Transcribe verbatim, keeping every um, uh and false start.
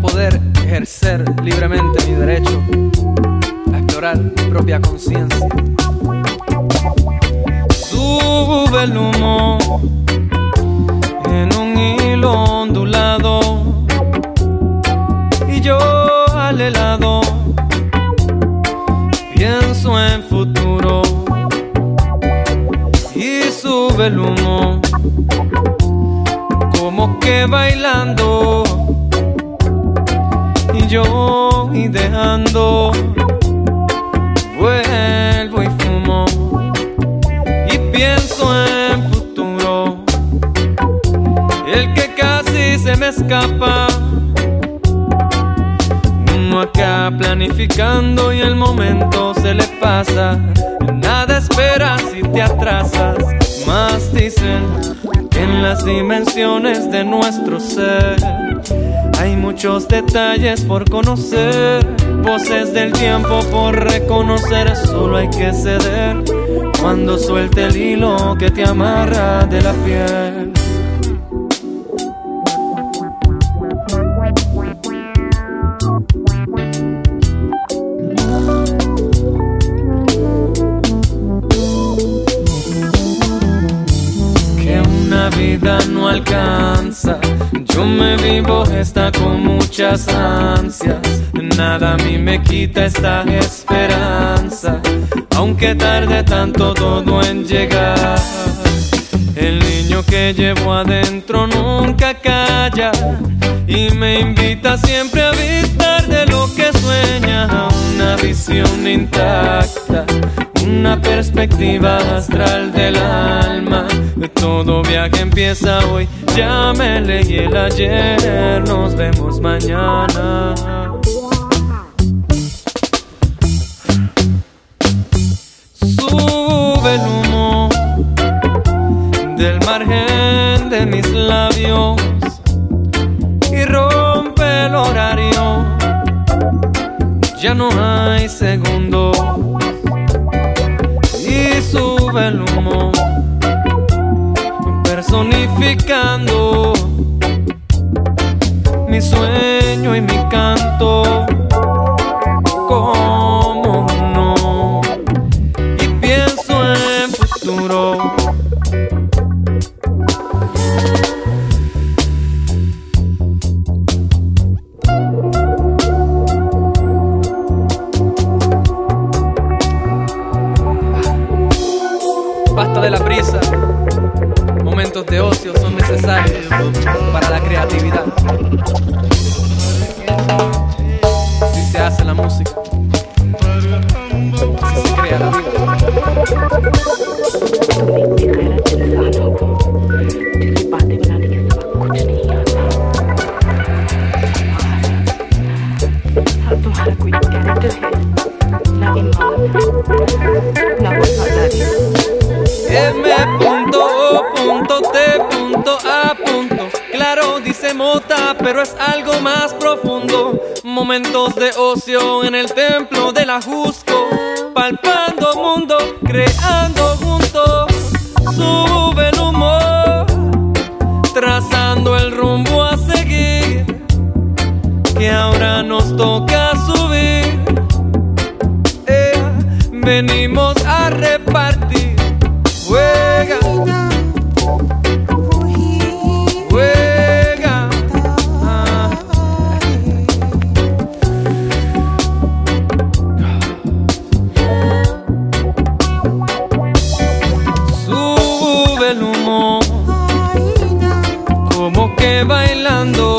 poder ejercer libremente mi derecho a explorar mi propia conciencia. Sube el humo en un hilo ondulado y yo al helado pienso en futuro. Y sube el humo como que bailando y yo ideando vuelvo y fumo y pienso en futuro, el que casi se me escapa. Uno acá planificando y el momento se le pasa. Nada espera si te atrasas. Más dicen que en las dimensiones de nuestro ser hay muchos detalles por conocer, voces del tiempo por reconocer. Solo hay que ceder cuando suelte el hilo que te amarra de la piel. La vida no alcanza, yo me vivo esta con muchas ansias. Nada a mí me quita esta esperanza, aunque tarde tanto todo en llegar. El niño que llevo adentro nunca calla y me invita siempre a avistar de lo que sueña. Una visión intacta, una perspectiva astral del alma. Todo viaje empieza hoy, ya me leí el ayer, nos vemos mañana. Sube el humo del margen de mis labios y rompe el horario, ya no hay segundos. Y sube el humo personificando mi sueño y mi canto como uno, y pienso en futuro. Basta de la prisa. Momentos de ocio son necesarios para la creatividad. Así se hace la música, así se crea la vida. M O T A. Claro, dice Mota, pero es algo más profundo. Momentos de ocio en el templo del Ajusco, palpando mundo, creando juntos. Sube el humor, trazando el rumbo a seguir, que ahora nos toca subir. Eh, venimos a repartir. Juega, juega, ah. Sube el humo como que bailando